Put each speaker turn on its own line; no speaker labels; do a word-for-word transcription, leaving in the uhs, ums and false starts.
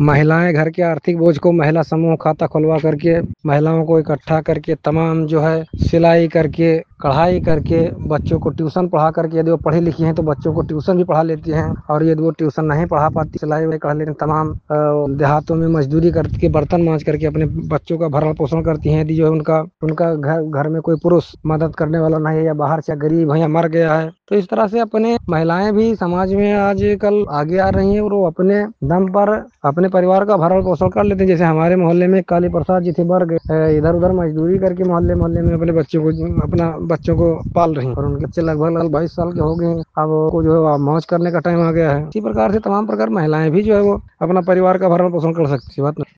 महिलाएं घर के आर्थिक बोझ को महिला समूह खाता खुलवा करके महिलाओं को इकट्ठा करके तमाम जो है सिलाई करके कढ़ाई करके बच्चों को ट्यूशन पढ़ा करके, यदि वो पढ़ी लिखी हैं तो बच्चों को ट्यूशन भी पढ़ा लेती हैं, और यदि वो ट्यूशन नहीं पढ़ा पाती सिलाई वगैरह कर लेती, तमाम अ, देहातों में मजदूरी करके बर्तन मांज करके अपने बच्चों का भरण पोषण करती हैं। यदि जो है उनका उनका घर घर में कोई पुरुष मदद करने वाला नहीं है या बाहर से गरीब है या मर गया है, तो इस तरह से अपने महिलाएं भी समाज में आजकल आगे आ रही हैं और वो अपने दम पर अपने परिवार का भरण पोषण कर लेते हैं। जैसे हमारे मोहल्ले में काली प्रसाद जी थे, वर्ग इधर उधर मजदूरी करके मोहल्ले मोहल्ले में अपने बच्चों को अपना बच्चों को पाल रही हैं, और उनके बच्चे लगभग लगभग बाईस साल के हो गए हैं। अब वो जो है मौज करने का टाइम आ गया है। इसी प्रकार से तमाम प्रकार महिलाएं भी जो है वो अपना परिवार का भरण पोषण कर सकती है। बात